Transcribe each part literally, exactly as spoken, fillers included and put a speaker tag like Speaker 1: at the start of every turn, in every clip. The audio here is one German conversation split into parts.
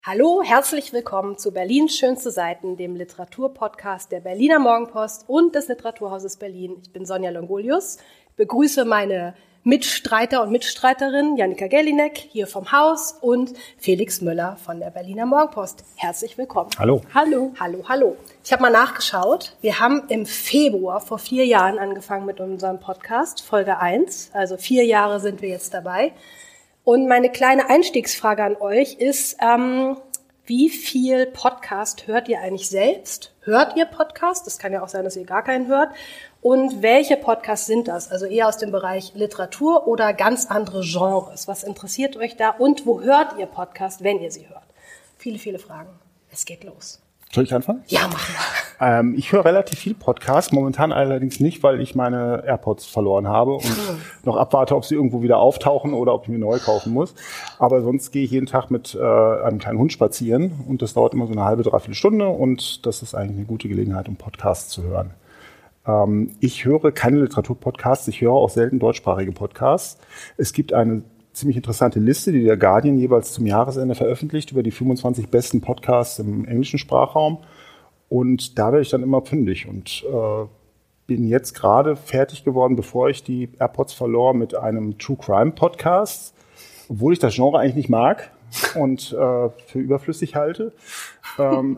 Speaker 1: Hallo, herzlich willkommen zu Berlins schönste Seiten, dem Literaturpodcast der Berliner Morgenpost und des Literaturhauses Berlin. Ich bin Sonja Longolius, begrüße meine Mitstreiter und Mitstreiterinnen Jannika Gellinek hier vom Haus und Felix Müller von der Berliner Morgenpost. Herzlich willkommen.
Speaker 2: Hallo.
Speaker 1: Hallo. Hallo, hallo. Ich habe mal nachgeschaut. Wir haben im Februar vor vier Jahren angefangen mit unserem Podcast, Folge eins. Also vier Jahre sind wir jetzt dabei. Und meine kleine Einstiegsfrage an euch ist, ähm, wie viel Podcast hört ihr eigentlich selbst? Hört ihr Podcast? Das kann ja auch sein, dass ihr gar keinen hört. Und welche Podcasts sind das? Also eher aus dem Bereich Literatur oder ganz andere Genres? Was interessiert euch da? Und wo hört ihr Podcast, wenn ihr sie hört? Viele, viele Fragen. Es geht los.
Speaker 2: Soll ich anfangen?
Speaker 1: Ja, mach mal.
Speaker 2: Ähm, ich höre relativ viel Podcast, momentan allerdings nicht, weil ich meine AirPods verloren habe und hm. noch abwarte, ob sie irgendwo wieder auftauchen oder ob ich mir neu kaufen muss. Aber sonst gehe ich jeden Tag mit äh, einem kleinen Hund spazieren und das dauert immer so eine halbe, dreiviertel Stunde und das ist eigentlich eine gute Gelegenheit, um Podcasts zu hören. Ähm, ich höre keine Literaturpodcasts, ich höre auch selten deutschsprachige Podcasts. Es gibt eine ziemlich interessante Liste, die der Guardian jeweils zum Jahresende veröffentlicht über die fünfundzwanzig besten Podcasts im englischen Sprachraum. Und da werde ich dann immer fündig und äh, bin jetzt gerade fertig geworden, bevor ich die AirPods verlor, mit einem True Crime Podcast, obwohl ich das Genre eigentlich nicht mag und äh, für überflüssig halte. Ähm,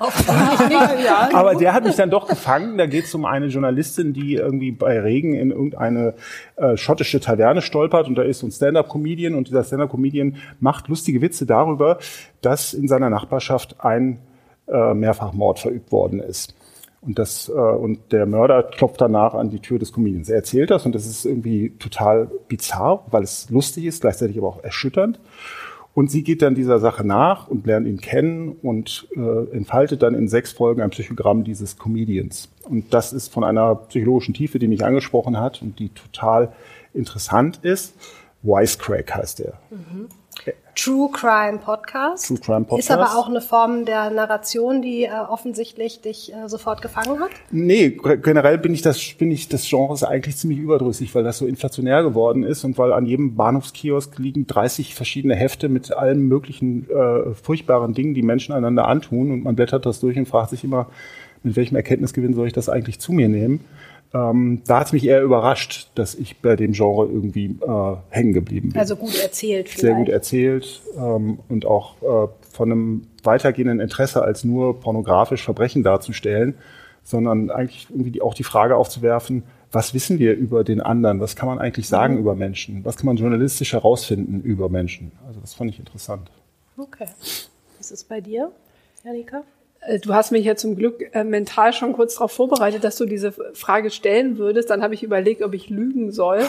Speaker 2: aber der hat mich dann doch gefangen. Da geht es um eine Journalistin, die irgendwie bei Regen in irgendeine äh, schottische Taverne stolpert und da ist so ein Stand-up-Comedian und dieser Stand-up-Comedian macht lustige Witze darüber, dass in seiner Nachbarschaft ein äh, Mehrfachmord verübt worden ist. Und das äh, und der Mörder klopft danach an die Tür des Comedians. Er erzählt das und das ist irgendwie total bizarr, weil es lustig ist, gleichzeitig aber auch erschütternd. Und sie geht dann dieser Sache nach und lernt ihn kennen und äh, entfaltet dann in sechs Folgen ein Psychogramm dieses Comedians. Und das ist von einer psychologischen Tiefe, die mich angesprochen hat und die total interessant ist. Wisecrack heißt der.
Speaker 1: Mhm. True Crime Podcast.
Speaker 2: True Crime Podcast.
Speaker 1: Ist aber auch eine Form der Narration, die äh, offensichtlich dich äh, sofort gefangen hat?
Speaker 2: Nee, generell bin ich das, bin ich des Genres eigentlich ziemlich überdrüssig, weil das so inflationär geworden ist und weil an jedem Bahnhofskiosk liegen dreißig verschiedene Hefte mit allen möglichen äh, furchtbaren Dingen, die Menschen einander antun und man blättert das durch und fragt sich immer, mit welchem Erkenntnisgewinn soll ich das eigentlich zu mir nehmen? Ähm, da hat es mich eher überrascht, dass ich bei dem Genre irgendwie äh, hängen geblieben bin.
Speaker 1: Also gut erzählt vielleicht.
Speaker 2: Sehr gut erzählt ähm, und auch äh, von einem weitergehenden Interesse als nur pornografisch Verbrechen darzustellen, sondern eigentlich irgendwie die, auch die Frage aufzuwerfen, was wissen wir über den anderen? Was kann man eigentlich sagen mhm. über Menschen? Was kann man journalistisch herausfinden über Menschen? Also das fand ich interessant.
Speaker 1: Okay. Was ist bei dir, Jannika?
Speaker 3: Du hast mich ja zum Glück äh, mental schon kurz darauf vorbereitet, dass du diese Frage stellen würdest. Dann habe ich überlegt, ob ich lügen soll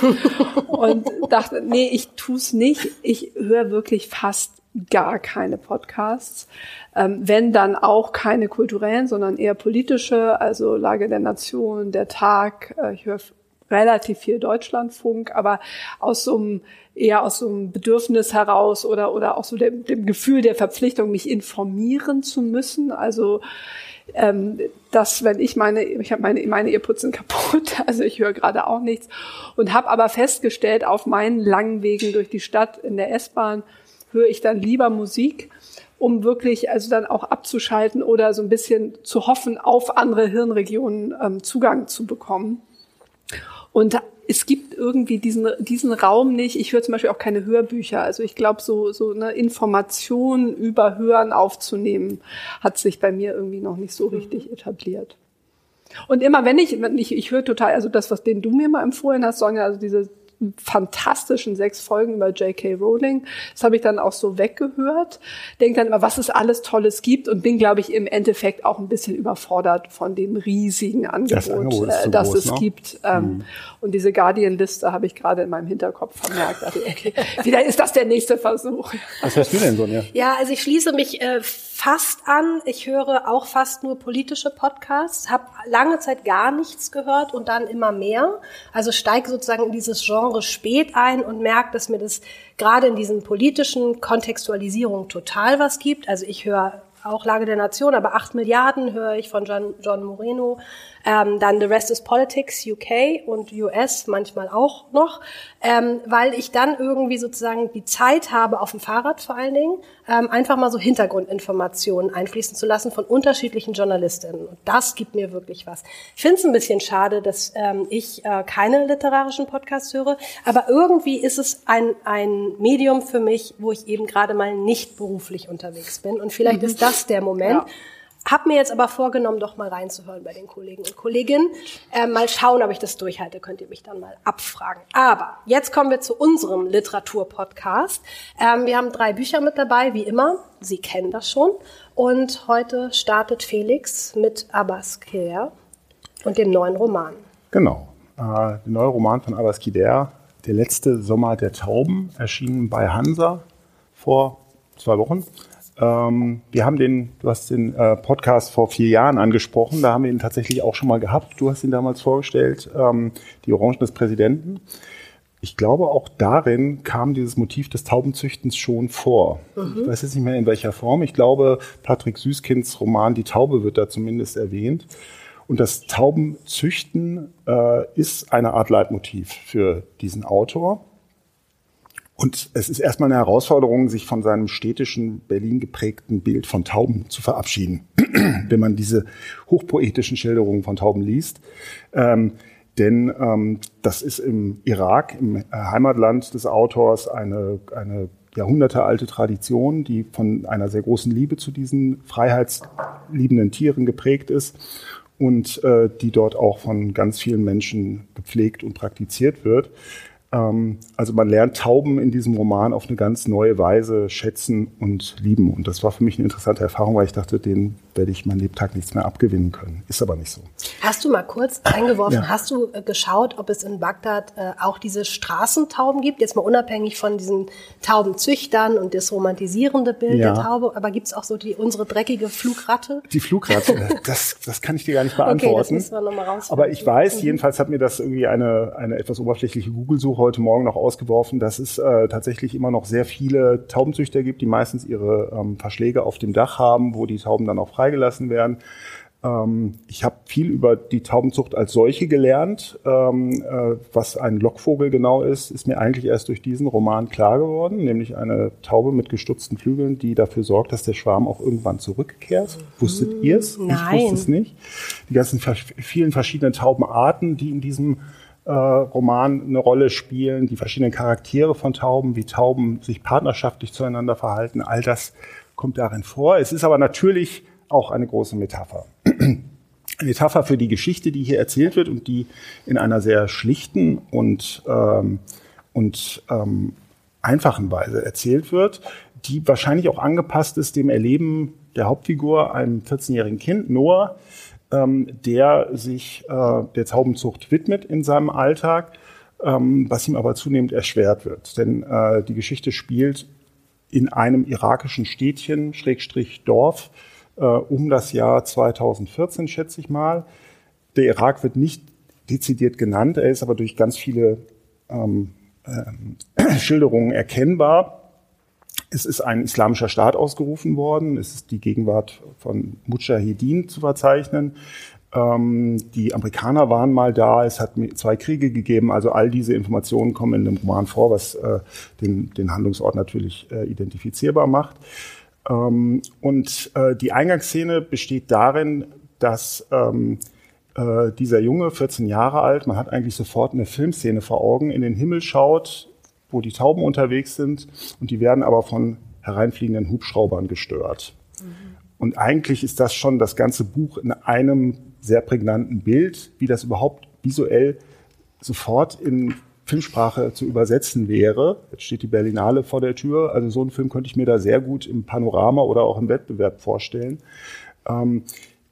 Speaker 3: und dachte, nee, ich tu's nicht. Ich höre wirklich fast gar keine Podcasts. Ähm, wenn, dann auch keine kulturellen, sondern eher politische, also Lage der Nation, der Tag. Äh, ich höre relativ viel Deutschlandfunk, aber aus so einem eher aus so einem Bedürfnis heraus oder oder auch so dem, dem Gefühl der Verpflichtung, mich informieren zu müssen. Also ähm, dass, wenn ich meine, ich habe meine meine Earpods sind kaputt, also ich höre gerade auch nichts und habe aber festgestellt, auf meinen langen Wegen durch die Stadt in der S-Bahn höre ich dann lieber Musik, um wirklich also dann auch abzuschalten oder so ein bisschen zu hoffen, auf andere Hirnregionen ähm, Zugang zu bekommen. Und es gibt irgendwie diesen diesen Raum nicht. Ich höre zum Beispiel auch keine Hörbücher. Also ich glaube, so so eine Information über Hören aufzunehmen, hat sich bei mir irgendwie noch nicht so richtig etabliert. Und immer wenn ich, ich, ich höre total, also das, was den du mir mal empfohlen hast, Sonja, also diese fantastischen sechs Folgen über J K Rowling. Das habe ich dann auch so weggehört. Denke dann immer, was es alles Tolles gibt und bin, glaube ich, im Endeffekt auch ein bisschen überfordert von dem riesigen Angebot, das, Angebot äh, das groß, es ne? gibt. Ähm, mhm. Und diese Guardian-Liste habe ich gerade in meinem Hinterkopf vermerkt. Also, okay, wieder ist das der nächste Versuch.
Speaker 2: Was hörst du denn, Sonja?
Speaker 1: Ja, also ich schließe mich äh, fast an. Ich höre auch fast nur politische Podcasts, habe lange Zeit gar nichts gehört und dann immer mehr. Also steige sozusagen in dieses Genre spät ein und merke, dass mir das gerade in diesen politischen Kontextualisierungen total was gibt. Also ich höre auch Lage der Nation, aber acht Milliarden höre ich von John, John Moreno. Ähm, dann The Rest is Politics, U K und U S manchmal auch noch, ähm, weil ich dann irgendwie sozusagen die Zeit habe, auf dem Fahrrad vor allen Dingen, ähm, einfach mal so Hintergrundinformationen einfließen zu lassen von unterschiedlichen Journalistinnen. Und das gibt mir wirklich was. Ich finde es ein bisschen schade, dass ähm, ich äh, keine literarischen Podcasts höre, aber irgendwie ist es ein, ein Medium für mich, wo ich eben gerade mal nicht beruflich unterwegs bin. Und vielleicht mhm. ist das der Moment. Ja. Hab mir jetzt aber vorgenommen, doch mal reinzuhören bei den Kollegen und Kolleginnen. Äh, mal schauen, ob ich das durchhalte, könnt ihr mich dann mal abfragen. Aber jetzt kommen wir zu unserem Literatur-Podcast. Ähm, wir haben drei Bücher mit dabei, wie immer. Sie kennen das schon. Und heute startet Felix mit Abbas Kider und dem neuen Roman.
Speaker 2: Genau. Äh, der neue Roman von Abbas Kider, Der letzte Sommer der Tauben, erschienen bei Hansa vor zwei Wochen. Ähm, wir haben den, du hast den äh, Podcast vor vier Jahren angesprochen, da haben wir ihn tatsächlich auch schon mal gehabt. Du hast ihn damals vorgestellt, ähm, die Orangen des Präsidenten. Ich glaube, auch darin kam dieses Motiv des Taubenzüchtens schon vor. Mhm. Ich weiß jetzt nicht mehr in welcher Form. Ich glaube, Patrick Süßkinds Roman Die Taube wird da zumindest erwähnt. Und das Taubenzüchten äh, ist eine Art Leitmotiv für diesen Autor. Und es ist erstmal eine Herausforderung, sich von seinem städtischen, Berlin geprägten Bild von Tauben zu verabschieden, wenn man diese hochpoetischen Schilderungen von Tauben liest. Ähm, denn ähm, das ist im Irak, im Heimatland des Autors, eine, eine jahrhundertealte Tradition, die von einer sehr großen Liebe zu diesen freiheitsliebenden Tieren geprägt ist und äh, die dort auch von ganz vielen Menschen gepflegt und praktiziert wird. Also man lernt Tauben in diesem Roman auf eine ganz neue Weise schätzen und lieben. Und das war für mich eine interessante Erfahrung, weil ich dachte, denen werde ich mein Lebtag nichts mehr abgewinnen können. Ist aber nicht so.
Speaker 1: Hast du mal kurz eingeworfen,
Speaker 2: ja.
Speaker 1: hast du äh, geschaut, ob es in Bagdad äh, auch diese Straßentauben gibt? Jetzt mal unabhängig von diesen Taubenzüchtern und das romantisierende Bild
Speaker 2: ja.
Speaker 1: der Taube. Aber gibt es auch so die unsere dreckige Flugratte?
Speaker 2: Die Flugratte, das, das kann ich dir gar nicht beantworten.
Speaker 1: Okay, das müssen wir noch mal rausfinden.
Speaker 2: Aber ich weiß, mhm. jedenfalls hat mir das irgendwie eine, eine etwas oberflächliche Google-Suche heute Morgen noch ausgeworfen, dass es äh, tatsächlich immer noch sehr viele Taubenzüchter gibt, die meistens ihre ähm, Verschläge auf dem Dach haben, wo die Tauben dann auch freigelassen werden. Ähm, ich habe viel über die Taubenzucht als solche gelernt. Ähm, äh, was ein Lockvogel genau ist, ist mir eigentlich erst durch diesen Roman klar geworden, nämlich eine Taube mit gestutzten Flügeln, die dafür sorgt, dass der Schwarm auch irgendwann zurückkehrt. Wusstet ihr es?
Speaker 1: Nein.
Speaker 2: Ich wusste es nicht. Die ganzen vielen verschiedenen Taubenarten, die in diesem Äh, Roman eine Rolle spielen, die verschiedenen Charaktere von Tauben, wie Tauben sich partnerschaftlich zueinander verhalten, all das kommt darin vor. Es ist aber natürlich auch eine große Metapher. Eine Metapher für die Geschichte, die hier erzählt wird und die in einer sehr schlichten und, ähm, und ähm, einfachen Weise erzählt wird, die wahrscheinlich auch angepasst ist dem Erleben der Hauptfigur, einem vierzehnjährigen Kind, Noah, der sich äh, der Taubenzucht widmet in seinem Alltag, ähm, was ihm aber zunehmend erschwert wird. Denn äh, die Geschichte spielt in einem irakischen Städtchen, Schrägstrich Dorf, äh, um das Jahr zweitausendvierzehn, schätze ich mal. Der Irak wird nicht dezidiert genannt, er ist aber durch ganz viele ähm, äh, Schilderungen erkennbar. Es ist ein islamischer Staat ausgerufen worden. Es ist die Gegenwart von Mudschahidin zu verzeichnen. Ähm, die Amerikaner waren mal da. Es hat zwei Kriege gegeben. Also all diese Informationen kommen in dem Roman vor, was äh, den, den Handlungsort natürlich äh, identifizierbar macht. Ähm, und äh, die Eingangsszene besteht darin, dass ähm, äh, dieser Junge, vierzehn Jahre alt, man hat eigentlich sofort eine Filmszene vor Augen, in den Himmel schaut, wo die Tauben unterwegs sind und die werden aber von hereinfliegenden Hubschraubern gestört. Mhm. Und eigentlich ist das schon das ganze Buch in einem sehr prägnanten Bild, wie das überhaupt visuell sofort in Filmsprache zu übersetzen wäre. Jetzt steht die Berlinale vor der Tür, also so einen Film könnte ich mir da sehr gut im Panorama oder auch im Wettbewerb vorstellen. Ähm,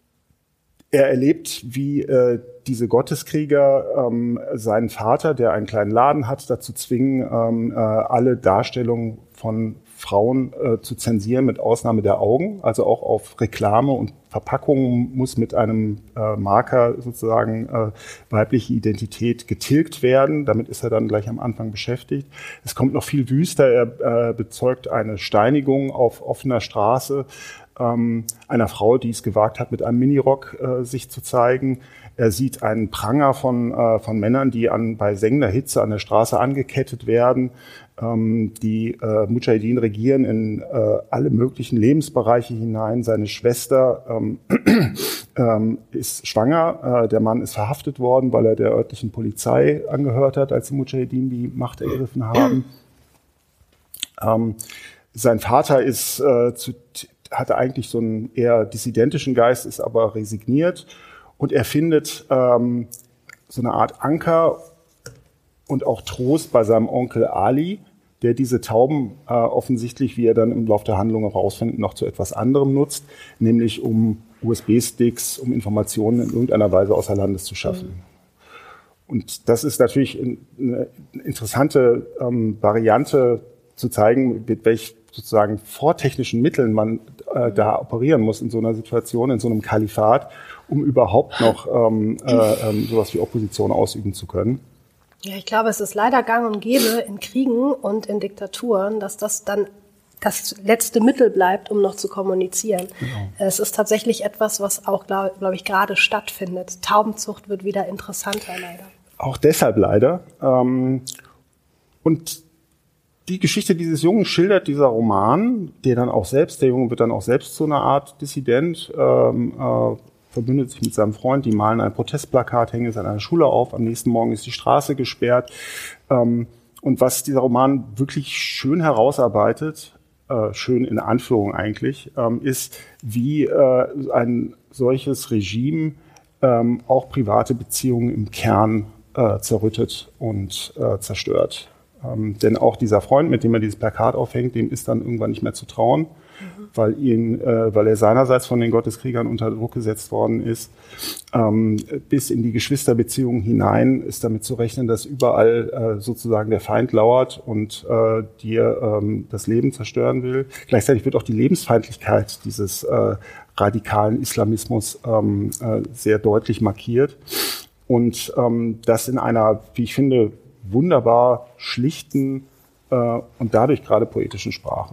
Speaker 2: Er erlebt, wie äh, diese Gotteskrieger ähm, seinen Vater, der einen kleinen Laden hat, dazu zwingen, ähm, äh, alle Darstellungen von Frauen äh, zu zensieren, mit Ausnahme der Augen. Also auch auf Reklame und Verpackungen muss mit einem äh, Marker sozusagen äh, weibliche Identität getilgt werden. Damit ist er dann gleich am Anfang beschäftigt. Es kommt noch viel wüster. Er äh, bezeugt eine Steinigung auf offener Straße einer Frau, die es gewagt hat, mit einem Minirock äh, sich zu zeigen. Er sieht einen Pranger von, äh, von Männern, die an, bei sengender Hitze an der Straße angekettet werden. Ähm, die äh, Mujahideen regieren in äh, alle möglichen Lebensbereiche hinein. Seine Schwester ähm, ähm, ist schwanger. Äh, der Mann ist verhaftet worden, weil er der örtlichen Polizei angehört hat, als die Mujahideen die Macht ergriffen haben. Ähm, sein Vater ist, äh, zu, hatte eigentlich so einen eher dissidentischen Geist, ist aber resigniert. Und er findet ähm, so eine Art Anker und auch Trost bei seinem Onkel Ali, der diese Tauben äh, offensichtlich, wie er dann im Laufe der Handlung herausfindet, noch zu etwas anderem nutzt, nämlich um U S B-Sticks, um Informationen in irgendeiner Weise außer Landes zu schaffen. Mhm. Und das ist natürlich eine interessante ähm, Variante zu zeigen, mit welch sozusagen vortechnischen Mitteln man äh, da operieren muss in so einer Situation, in so einem Kalifat, um überhaupt noch ähm, äh, äh, sowas wie Opposition ausüben zu können.
Speaker 1: Ja, ich glaube, es ist leider gang und gäbe in Kriegen und in Diktaturen, dass das dann das letzte Mittel bleibt, um noch zu kommunizieren. Genau. Es ist tatsächlich etwas, was auch, glaube glaub ich, gerade stattfindet. Taubenzucht wird wieder interessanter, leider.
Speaker 2: Auch deshalb leider. Ähm, und die Geschichte dieses Jungen schildert dieser Roman, der dann auch selbst, der Junge wird dann auch selbst so eine Art Dissident, ähm, äh, verbündet sich mit seinem Freund, die malen ein Protestplakat, hängen es an einer Schule auf, am nächsten Morgen ist die Straße gesperrt. Ähm, und was dieser Roman wirklich schön herausarbeitet, äh, schön in Anführung eigentlich, ähm, ist, wie äh, ein solches Regime ähm, auch private Beziehungen im Kern äh, zerrüttet und äh, zerstört. Ähm, denn auch dieser Freund, mit dem er dieses Plakat aufhängt, dem ist dann irgendwann nicht mehr zu trauen, mhm. weil ihn, äh, weil er seinerseits von den Gotteskriegern unter Druck gesetzt worden ist. Ähm, bis in die Geschwisterbeziehungen hinein ist damit zu rechnen, dass überall äh, sozusagen der Feind lauert und äh, dir ähm, das Leben zerstören will. Gleichzeitig wird auch die Lebensfeindlichkeit dieses äh, radikalen Islamismus ähm, äh, sehr deutlich markiert. Und ähm, das in einer, wie ich finde, wunderbar schlichten äh, und dadurch gerade poetischen Sprache.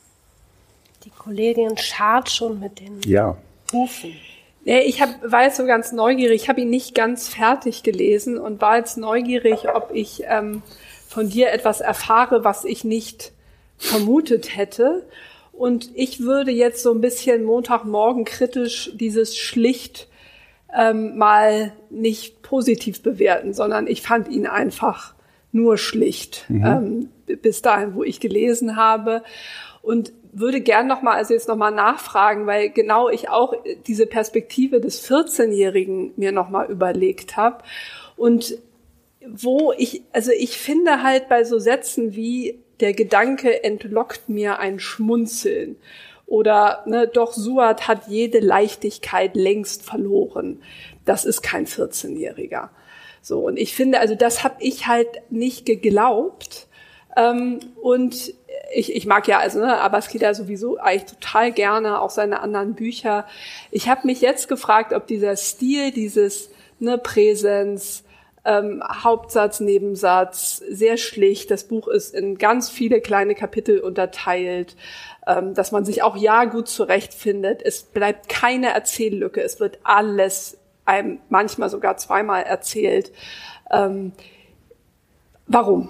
Speaker 1: Die Kollegin scharrt schon mit den
Speaker 2: ja.
Speaker 1: Hufen.
Speaker 3: Ja, ich hab, war jetzt so ganz neugierig. Ich habe ihn nicht ganz fertig gelesen und war jetzt neugierig, ob ich ähm, von dir etwas erfahre, was ich nicht vermutet hätte. Und ich würde jetzt so ein bisschen Montagmorgen kritisch dieses schlicht ähm, mal nicht positiv bewerten, sondern ich fand ihn einfach nur schlicht, mhm. ähm, bis dahin, wo ich gelesen habe. Und würde gern noch mal, also jetzt noch mal nachfragen, weil genau ich auch diese Perspektive des vierzehnjährigen mir noch mal überlegt habe. Und wo ich, also ich finde halt bei so Sätzen wie der Gedanke entlockt mir ein Schmunzeln oder ne, doch Suat hat jede Leichtigkeit längst verloren. Das ist kein vierzehnjähriger. So, und ich finde, also das habe ich halt nicht geglaubt. Ähm, und ich, ich mag ja also ne, Abbas Kida sowieso eigentlich total gerne, auch seine anderen Bücher. Ich habe mich jetzt gefragt, ob dieser Stil, dieses ne, Präsenz, ähm, Hauptsatz, Nebensatz, sehr schlicht. Das Buch ist in ganz viele kleine Kapitel unterteilt, ähm, dass man sich auch ja gut zurechtfindet. Es bleibt keine Erzähllücke. Es wird alles einem manchmal sogar zweimal erzählt. Ähm, warum?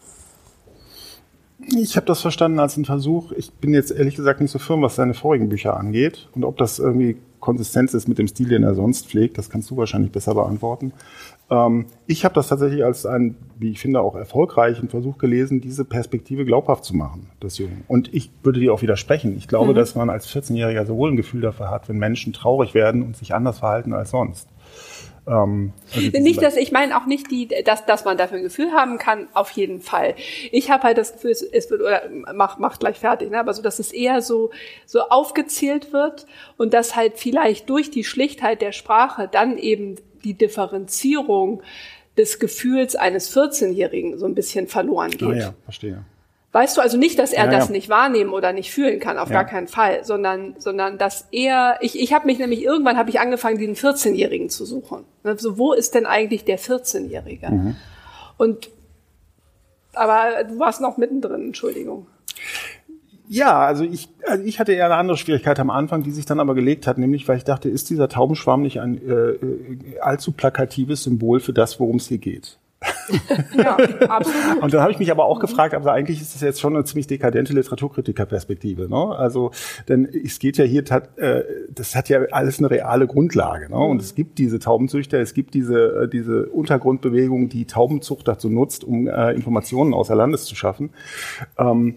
Speaker 2: Ich habe das verstanden als einen Versuch. Ich bin jetzt ehrlich gesagt nicht so firm, was seine vorigen Bücher angeht. Und ob das irgendwie Konsistenz ist mit dem Stil, den er sonst pflegt, das kannst du wahrscheinlich besser beantworten. Ähm, ich habe das tatsächlich als einen, wie ich finde, auch erfolgreichen Versuch gelesen, diese Perspektive glaubhaft zu machen, des Jungen. Und ich würde dir auch widersprechen. Ich glaube, mhm. dass man als vierzehnjähriger sowohl ein Gefühl dafür hat, wenn Menschen traurig werden und sich anders verhalten als sonst. Ähm, also
Speaker 3: nicht, dass ich meine auch nicht die, dass dass man dafür ein Gefühl haben kann, auf jeden Fall. Ich habe halt das Gefühl, es, es wird oder macht macht gleich fertig, ne? Aber so, dass es eher so so aufgezählt wird und dass halt vielleicht durch die Schlichtheit der Sprache dann eben die Differenzierung des Gefühls eines vierzehnjährigen so ein bisschen verloren geht.
Speaker 2: Ah ja, verstehe.
Speaker 3: Weißt du also nicht, dass er
Speaker 2: ja,
Speaker 3: das
Speaker 2: ja.
Speaker 3: nicht wahrnehmen oder nicht fühlen kann, auf ja. gar keinen Fall, sondern sondern dass er, ich ich habe mich nämlich irgendwann habe ich angefangen, den vierzehnjährigen zu suchen. Also wo ist denn eigentlich der vierzehnjährige? Mhm. Und aber du warst noch mittendrin, Entschuldigung.
Speaker 2: Ja, also ich Also ich hatte eher eine andere Schwierigkeit am Anfang, die sich dann aber gelegt hat, nämlich weil ich dachte, ist dieser Taubenschwarm nicht ein äh, allzu plakatives Symbol für das, worum es hier geht?
Speaker 3: Ja, absolut.
Speaker 2: Und dann habe ich mich aber auch gefragt, aber eigentlich ist das jetzt schon eine ziemlich dekadente Literaturkritikerperspektive, ne? Also, denn es geht ja hier, äh, das hat ja alles eine reale Grundlage, ne? Und es gibt diese Taubenzüchter, es gibt diese diese Untergrundbewegung, die Taubenzucht dazu nutzt, um äh, Informationen außer Landes zu schaffen. Ähm,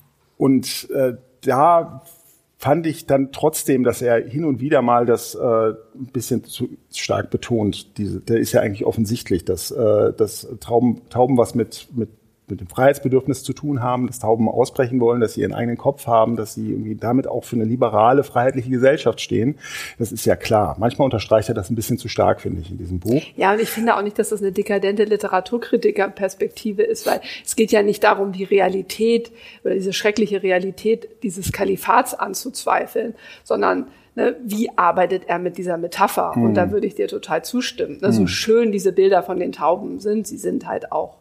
Speaker 2: und äh, da fand ich dann trotzdem, dass er hin und wieder mal das äh, ein bisschen zu stark betont. Diese, der ist ja eigentlich offensichtlich, dass, äh, dass Tauben, Tauben was mit, mit, mit dem Freiheitsbedürfnis zu tun haben, dass Tauben ausbrechen wollen, dass sie ihren eigenen Kopf haben, dass sie irgendwie damit auch für eine liberale, freiheitliche Gesellschaft stehen. Das ist ja klar. Manchmal unterstreicht er das ein bisschen zu stark, finde ich, in diesem Buch.
Speaker 3: Ja, und ich finde auch nicht, dass das eine dekadente Literaturkritikerperspektive ist, weil es geht ja nicht darum, die Realität oder diese schreckliche Realität dieses Kalifats anzuzweifeln, sondern ne, wie arbeitet er mit dieser Metapher? Hm. Und da würde ich dir total zustimmen. Ne, hm. So schön diese Bilder von den Tauben sind, sie sind halt auch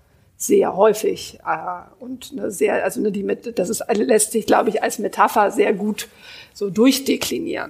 Speaker 3: sehr häufig äh, und ne, sehr, also ne, die mit, das ist lässt sich, glaube ich, als Metapher sehr gut so durchdeklinieren.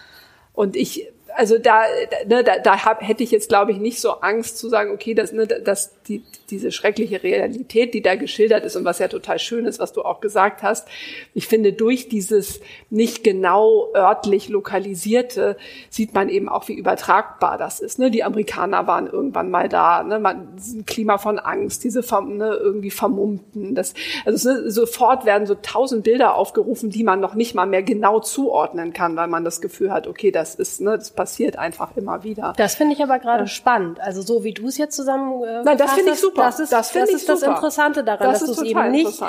Speaker 3: Und ich, also da, ne, da, da hab, hätte ich jetzt, glaube ich, nicht so Angst zu sagen, okay, dass, ne, dass die, diese schreckliche Realität, die da geschildert ist und was ja total schön ist, was du auch gesagt hast, ich finde, durch dieses nicht genau örtlich lokalisierte sieht man eben auch, wie übertragbar das ist. Ne? Die Amerikaner waren irgendwann mal da, ne? Man, ein Klima von Angst, diese ne, irgendwie Vermummten. Das, also ne, sofort werden so tausend Bilder aufgerufen, die man noch nicht mal mehr genau zuordnen kann, weil man das Gefühl hat, okay, das ist, ne, das passiert einfach immer wieder.
Speaker 1: Das finde ich aber gerade ja. spannend. Also so wie du es jetzt zusammen äh,
Speaker 3: Nein, das finde ich super.
Speaker 1: Das ist das, das, ist das Interessante daran,
Speaker 3: das
Speaker 1: dass du es eben nicht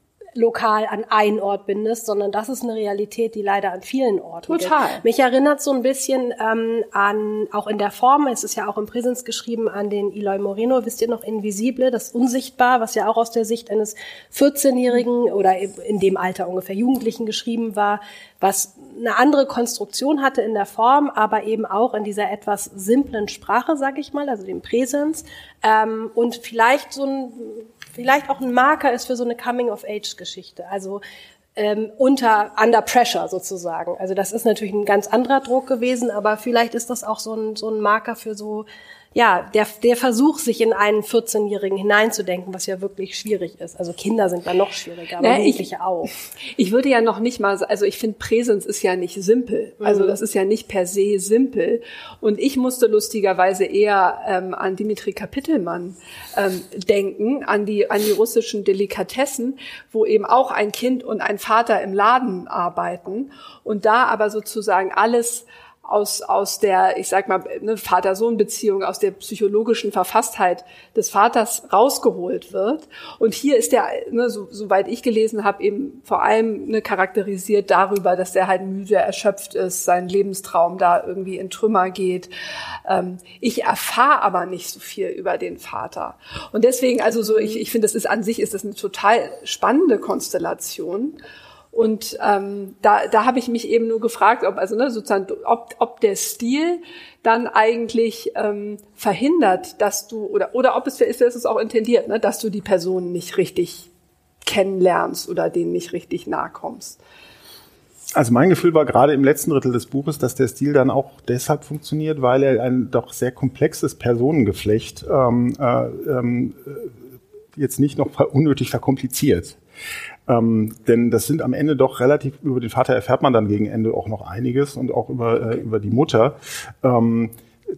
Speaker 1: lokal an einen Ort bindest, sondern das ist eine Realität, die leider an vielen Orten
Speaker 3: Total.
Speaker 1: Gibt. Mich erinnert so ein bisschen ähm, an, auch in der Form, es ist ja auch im Präsens geschrieben, an den Eloy Moreno, wisst ihr noch, Invisible, das Unsichtbar, was ja auch aus der Sicht eines vierzehnjährigen oder in dem Alter ungefähr Jugendlichen geschrieben war, was eine andere Konstruktion hatte in der Form, aber eben auch in dieser etwas simplen Sprache, sag ich mal, also dem Präsens, ähm, und vielleicht so ein vielleicht auch ein Marker ist für so eine Coming-of-Age-Geschichte, also ähm, unter under pressure sozusagen. Also das ist natürlich ein ganz anderer Druck gewesen, aber vielleicht ist das auch so ein so ein Marker für so ja der der Versuch, sich in einen vierzehnjährigen hineinzudenken, was ja wirklich schwierig ist. Also Kinder sind da noch schwieriger, aber
Speaker 3: naja,
Speaker 1: Jugendliche
Speaker 3: ich,
Speaker 1: auch.
Speaker 3: Ich würde ja noch nicht mal, also ich finde Präsens ist ja nicht simpel. Also das ist ja nicht per se simpel. Und ich musste lustigerweise eher ähm, an Dimitri Kapitelmann ähm, denken, an die an die russischen Delikatessen, wo eben auch ein Kind und ein Vater im Laden arbeiten und da aber sozusagen alles aus aus der, ich sag mal, ne, Vater-Sohn-Beziehung, aus der psychologischen Verfasstheit des Vaters rausgeholt wird. Und hier ist der, ne, so, soweit ich gelesen habe, eben vor allem ne, charakterisiert darüber, dass der halt müde, erschöpft ist, sein Lebenstraum da irgendwie in Trümmer geht. Ähm, ich erfahre aber nicht so viel über den Vater. Und deswegen, also so, ich, ich finde, das ist an sich ist das eine total spannende Konstellation. Und ähm, da, da habe ich mich eben nur gefragt, ob also ne, sozusagen, ob, ob der Stil dann eigentlich ähm, verhindert, dass du oder oder ob es ist, ist es auch intendiert, ne, dass du die Person nicht richtig kennenlernst oder denen nicht richtig nahe kommst.
Speaker 2: Also mein Gefühl war gerade im letzten Drittel des Buches, dass der Stil dann auch deshalb funktioniert, weil er ein doch sehr komplexes Personengeflecht ähm, äh, ähm, jetzt nicht noch unnötig verkompliziert. Ähm, denn das sind am Ende doch relativ, über den Vater erfährt man dann gegen Ende auch noch einiges und auch über, äh, über die Mutter. Ähm,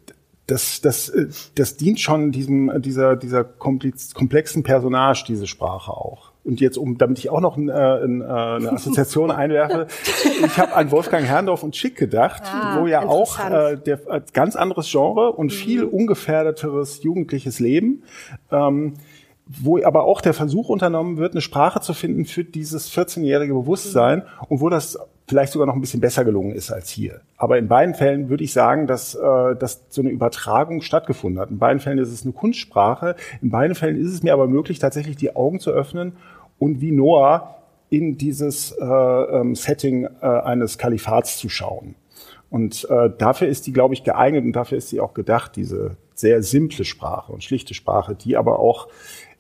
Speaker 2: das, das, das dient schon diesem, dieser, dieser komplexen Personage, diese Sprache auch. Und jetzt, um, damit ich auch noch ein, äh, eine Assoziation einwerfe, ich habe an Wolfgang Herrndorf und Schick gedacht, ah, wo ja auch äh, der äh, ganz anderes Genre und mhm. viel ungefährdeteres jugendliches Leben, ähm, wo aber auch der Versuch unternommen wird, eine Sprache zu finden für dieses vierzehnjährige Bewusstsein mhm. und wo das vielleicht sogar noch ein bisschen besser gelungen ist als hier. Aber in beiden Fällen würde ich sagen, dass, äh, dass so eine Übertragung stattgefunden hat. In beiden Fällen ist es eine Kunstsprache, in beiden Fällen ist es mir aber möglich, tatsächlich die Augen zu öffnen und wie Noah in dieses äh, ähm, Setting äh, eines Kalifats zu schauen. Und äh, dafür ist die, glaube ich, geeignet und dafür ist sie auch gedacht, diese sehr simple Sprache und schlichte Sprache, die aber auch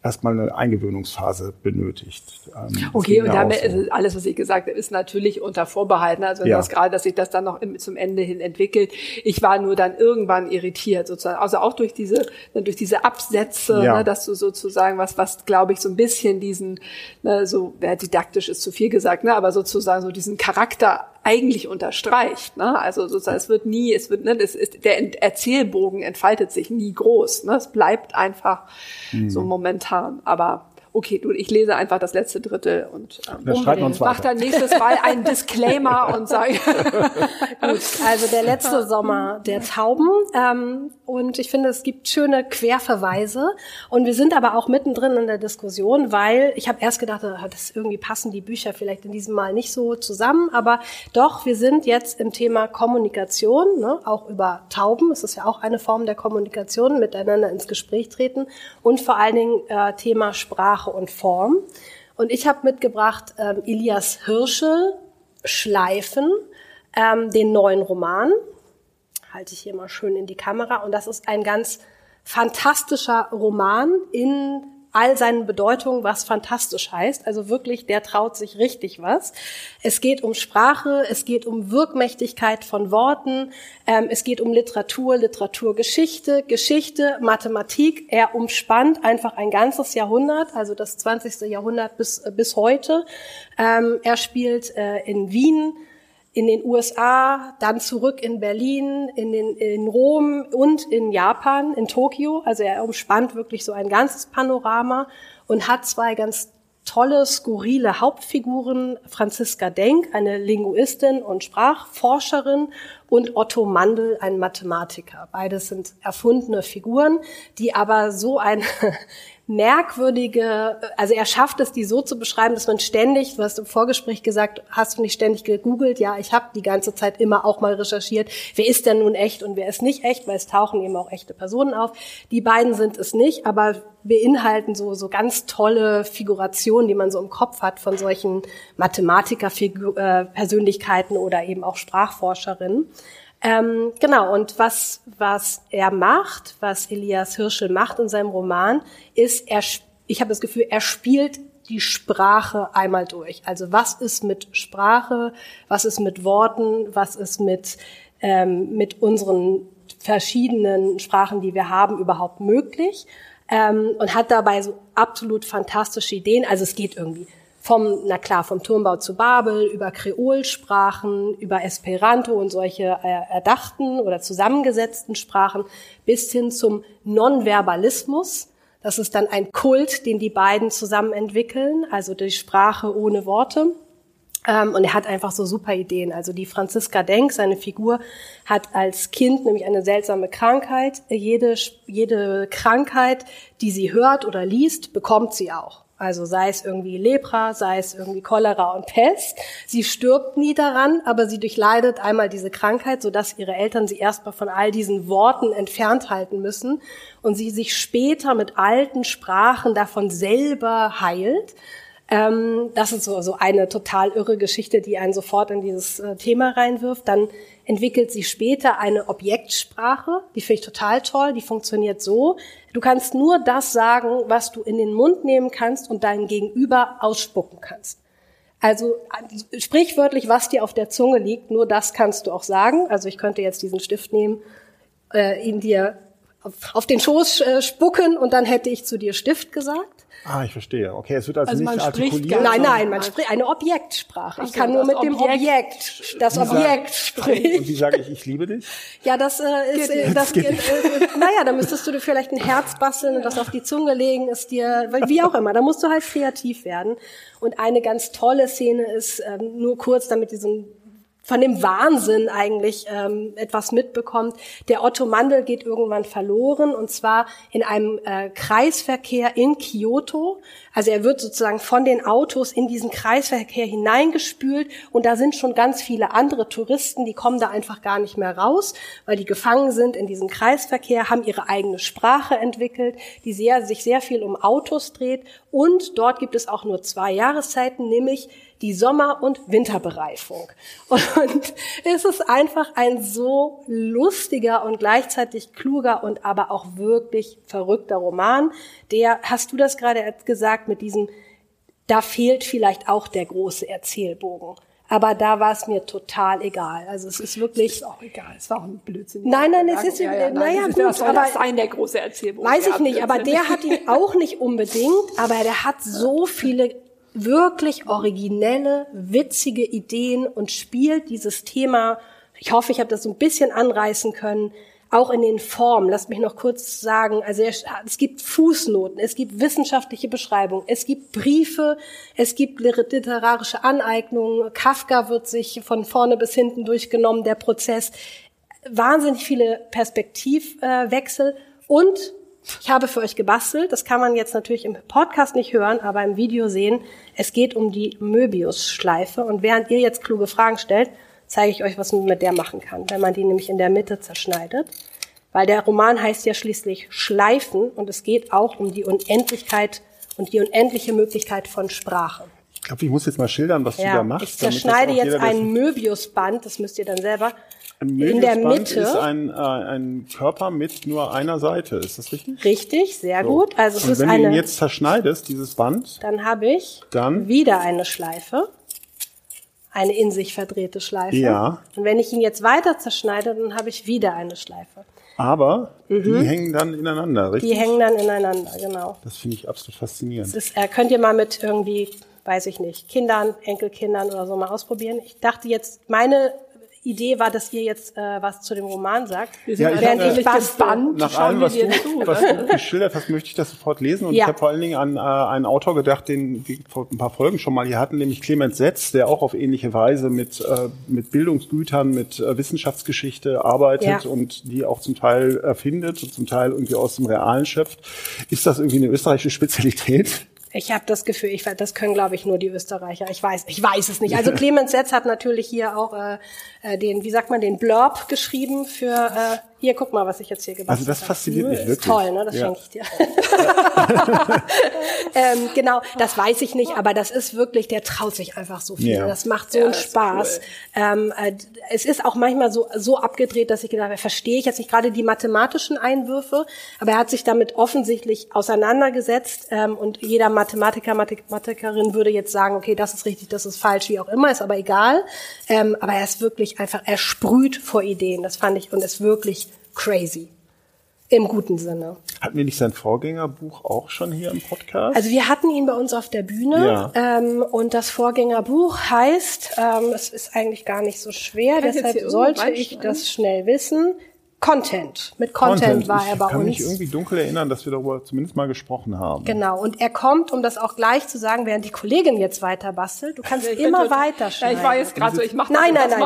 Speaker 2: erstmal eine Eingewöhnungsphase benötigt. Ähm,
Speaker 3: okay, und damit,
Speaker 2: so.
Speaker 3: also alles, was ich gesagt habe, ist natürlich unter Vorbehalten. Also
Speaker 2: ja.
Speaker 3: das gerade, dass sich das dann noch im, zum Ende hin entwickelt. Ich war nur dann irgendwann irritiert sozusagen. Also auch durch diese, durch diese Absätze,
Speaker 2: ja.
Speaker 3: ne, dass du sozusagen was, was glaube ich so ein bisschen diesen, ne, so, ja, didaktisch ist zu viel gesagt, ne, aber sozusagen so diesen Charakter eigentlich unterstreicht, ne? Also sozusagen, es wird nie, es wird, ne, das ist, der Erzählbogen entfaltet sich nie groß, ne? Es bleibt einfach hm. so momentan. Aber okay, du, ich lese einfach das letzte Drittel und ähm, mach dann nächstes Mal einen Disclaimer und sage.
Speaker 1: Gut, also der letzte Sommer der Tauben. Ähm, und ich finde, es gibt schöne Querverweise. Und wir sind aber auch mittendrin in der Diskussion, weil ich habe erst gedacht, das irgendwie passen die Bücher vielleicht in diesem Mal nicht so zusammen. Aber doch, wir sind jetzt im Thema Kommunikation, ne, auch über Tauben. Es ist ja auch eine Form der Kommunikation, miteinander ins Gespräch treten. Und vor allen Dingen äh, Thema Sprache und Form. Und ich habe mitgebracht ähm, Elias Hirschel, Schleifen, ähm, den neuen Roman. Halte ich hier mal schön in die Kamera. Und das ist ein ganz fantastischer Roman in all seinen Bedeutungen, was fantastisch heißt. Also wirklich, der traut sich richtig was. Es geht um Sprache, es geht um Wirkmächtigkeit von Worten, ähm, es geht um Literatur, Literaturgeschichte, Geschichte, Mathematik. Er umspannt einfach ein ganzes Jahrhundert, also das zwanzigste Jahrhundert bis, äh, bis heute. Ähm, er spielt äh, in Wien, in den U S A, dann zurück in Berlin, in, den, in Rom und in Japan, in Tokio. Also er umspannt wirklich so ein ganzes Panorama und hat zwei ganz tolle, skurrile Hauptfiguren. Franziska Denk, eine Linguistin und Sprachforscherin, und Otto Mandl, ein Mathematiker. Beides sind erfundene Figuren, die aber so eine merkwürdige, also er schafft es, die so zu beschreiben, dass man ständig, du hast im Vorgespräch gesagt, hast du nicht ständig gegoogelt? Ja, ich habe die ganze Zeit immer auch mal recherchiert, wer ist denn nun echt und wer ist nicht echt, weil es tauchen eben auch echte Personen auf. Die beiden sind es nicht, aber beinhalten so so ganz tolle Figurationen, die man so im Kopf hat von solchen Mathematiker-Persönlichkeiten oder eben auch Sprachforscherinnen. Ähm, genau, und was was er macht, was Elias Hirschel macht in seinem Roman, ist, er, ich habe das Gefühl, er spielt die Sprache einmal durch. Also was ist mit Sprache, was ist mit Worten, was ist mit ähm, mit unseren verschiedenen Sprachen, die wir haben, überhaupt möglich, ähm, und hat dabei so absolut fantastische Ideen. Also es geht irgendwie vom, na klar, vom Turmbau zu Babel, über Kreolsprachen, über Esperanto und solche äh, erdachten oder zusammengesetzten Sprachen bis hin zum Nonverbalismus. Das ist dann ein Kult, den die beiden zusammen entwickeln, also die Sprache ohne Worte. Ähm, und er hat einfach so super Ideen. Also die Franziska Denk, seine Figur, hat als Kind nämlich eine seltsame Krankheit. Jede, jede Krankheit, die sie hört oder liest, bekommt sie auch. Also sei es irgendwie Lepra, sei es irgendwie Cholera und Pest. Sie stirbt nie daran, aber sie durchleidet einmal diese Krankheit, sodass ihre Eltern sie erstmal von all diesen Worten entfernt halten müssen und sie sich später mit alten Sprachen davon selber heilt. Ähm, das ist so, so eine total irre Geschichte, die einen sofort in dieses äh, Thema reinwirft. Dann entwickelt sie später eine Objektsprache, die finde ich total toll, die funktioniert so: Du kannst nur das sagen, was du in den Mund nehmen kannst und deinem Gegenüber ausspucken kannst. Also sprichwörtlich, was dir auf der Zunge liegt, nur das kannst du auch sagen. Also ich könnte jetzt diesen Stift nehmen, äh, ihn dir auf, auf den Schoß äh, spucken und dann hätte ich zu dir Stift gesagt.
Speaker 2: Ah, ich verstehe. Okay, es wird also,
Speaker 3: also
Speaker 2: nicht artikuliert.
Speaker 1: Nein, nein, man spricht eine Objektsprache. Ich kann nur mit dem Objekt, das Objekt sprechen.
Speaker 2: Und wie sage ich, ich liebe dich?
Speaker 1: Ja, das äh, ist, äh, das geht, äh, naja, da müsstest du dir vielleicht ein Herz basteln und das auf die Zunge legen, ist dir, wie auch immer, da musst du halt kreativ werden. Und eine ganz tolle Szene ist, ähm, nur kurz, damit diesen von dem Wahnsinn eigentlich ähm, etwas mitbekommt. Der Otto Mandl geht irgendwann verloren, und zwar in einem äh, Kreisverkehr in Kyoto. Also er wird sozusagen von den Autos in diesen Kreisverkehr hineingespült, und da sind schon ganz viele andere Touristen, die kommen da einfach gar nicht mehr raus, weil die gefangen sind in diesem Kreisverkehr, haben ihre eigene Sprache entwickelt, die sehr, sich sehr viel um Autos dreht, und dort gibt es auch nur zwei Jahreszeiten, nämlich die Sommer- und Winterbereifung. Und es ist einfach ein so lustiger und gleichzeitig kluger und aber auch wirklich verrückter Roman, der, hast du das gerade gesagt, mit diesem, da fehlt vielleicht auch der große Erzählbogen. Aber da war es mir total egal. Also es ist wirklich...
Speaker 3: Es ist auch egal, es war auch ein Blödsinn.
Speaker 1: Nein, nein, es ist...
Speaker 3: Ja, ja, nein,
Speaker 1: naja,
Speaker 3: ist,
Speaker 1: gut,
Speaker 3: was soll
Speaker 1: aber...
Speaker 3: das sein, der große Erzählbogen?
Speaker 1: Weiß ich
Speaker 3: Ja,
Speaker 1: nicht, aber
Speaker 3: Blödsinn.
Speaker 1: der hat ihn auch nicht unbedingt, aber der hat so viele wirklich originelle, witzige Ideen und spielt dieses Thema, ich hoffe, ich habe das so ein bisschen anreißen können, auch in den Formen. Lasst mich noch kurz sagen, also es gibt Fußnoten, es gibt wissenschaftliche Beschreibungen, es gibt Briefe, es gibt literarische Aneignungen, Kafka wird sich von vorne bis hinten durchgenommen, der Prozess, wahnsinnig viele Perspektivwechsel und ich habe für euch gebastelt, das kann man jetzt natürlich im Podcast nicht hören, aber im Video sehen, es geht um die Möbius-Schleife und während ihr jetzt kluge Fragen stellt, zeige ich euch, was man mit der machen kann, wenn man die nämlich in der Mitte zerschneidet. Weil der Roman heißt ja schließlich Schleifen und es geht auch um die Unendlichkeit und die unendliche Möglichkeit von Sprache.
Speaker 2: Ich glaube, ich muss jetzt mal schildern, was
Speaker 1: ja,
Speaker 2: du da machst.
Speaker 1: Ich zerschneide jetzt ein Möbiusband, das müsst ihr dann selber.
Speaker 2: Ein
Speaker 1: in der Mitte
Speaker 2: ist ein, äh, ein Körper mit nur einer Seite, ist das richtig?
Speaker 1: Richtig, sehr so. gut. Also es
Speaker 2: und
Speaker 1: ist
Speaker 2: wenn
Speaker 1: eine,
Speaker 2: du ihn jetzt zerschneidest, dieses Band,
Speaker 1: dann habe ich
Speaker 2: dann
Speaker 1: wieder eine Schleife. Eine in sich verdrehte Schleife.
Speaker 2: Ja.
Speaker 1: Und wenn ich ihn jetzt weiter zerschneide, dann habe ich wieder eine Schleife.
Speaker 2: Aber
Speaker 1: mhm.
Speaker 2: die hängen dann ineinander, richtig?
Speaker 1: Die hängen dann ineinander, genau.
Speaker 2: Das finde ich absolut faszinierend.
Speaker 1: Das ist, äh, könnt ihr mal mit irgendwie, weiß ich nicht, Kindern, Enkelkindern oder so mal ausprobieren. Ich dachte jetzt, meine Idee war, dass ihr jetzt äh, was zu dem Roman sagt.
Speaker 3: Wir sind
Speaker 2: ja, ich
Speaker 1: während
Speaker 2: hab,
Speaker 1: ich basteln.
Speaker 2: Nach allem, was du, was du geschildert hast, möchte ich das sofort lesen. Und
Speaker 1: ja.
Speaker 2: ich habe vor allen Dingen an äh, einen Autor gedacht, den wir vor ein paar Folgen schon mal hier hatten, nämlich Clemens Setz, der auch auf ähnliche Weise mit äh, mit Bildungsgütern, mit äh, Wissenschaftsgeschichte arbeitet ja. und die auch zum Teil erfindet und zum Teil irgendwie aus dem Realen schöpft. Ist das irgendwie eine österreichische Spezialität?
Speaker 1: Ich habe das Gefühl, ich, das können, glaube ich, nur die Österreicher. Ich weiß, ich weiß es nicht. Also Clemens Setz hat natürlich hier auch äh, den, wie sagt man, den Blurb geschrieben für. Äh, hier, guck mal, was ich jetzt hier gebastelt habe.
Speaker 2: Also das fasziniert
Speaker 1: habe.
Speaker 2: mich wirklich.
Speaker 1: Toll, ne? Das ja. schenke ich dir. ähm, genau, das weiß ich nicht, aber das ist wirklich, der traut sich einfach so viel. Ja. Das macht so ja, einen Spaß. Cool. Ähm, äh, es ist auch manchmal so so abgedreht, dass ich gedacht habe, verstehe ich jetzt nicht gerade die mathematischen Einwürfe, aber er hat sich damit offensichtlich auseinandergesetzt ähm, und jeder Mathematiker, Mathematikerin würde jetzt sagen, okay, das ist richtig, das ist falsch, wie auch immer, ist aber egal. Ähm, aber er ist wirklich einfach, er sprüht vor Ideen, das fand ich, und ist wirklich crazy. Im guten Sinne.
Speaker 2: Hatten wir nicht sein Vorgängerbuch auch schon hier im Podcast?
Speaker 1: Also wir hatten ihn bei uns auf der Bühne
Speaker 2: ja.
Speaker 1: ähm, und das Vorgängerbuch heißt, ähm, es ist eigentlich gar nicht so schwer, Kann deshalb sollte ich das schnell wissen. Content. Mit Content, Content. war er bei uns.
Speaker 2: Ich kann mich irgendwie dunkel erinnern, dass wir darüber zumindest mal gesprochen haben.
Speaker 1: Genau. Und er kommt, um das auch gleich zu sagen, während die Kollegin jetzt weiter bastelt. Du kannst ja, immer weiter schneiden.
Speaker 3: Ja, ich war jetzt gerade so, ich mache das.
Speaker 1: Nein, nein,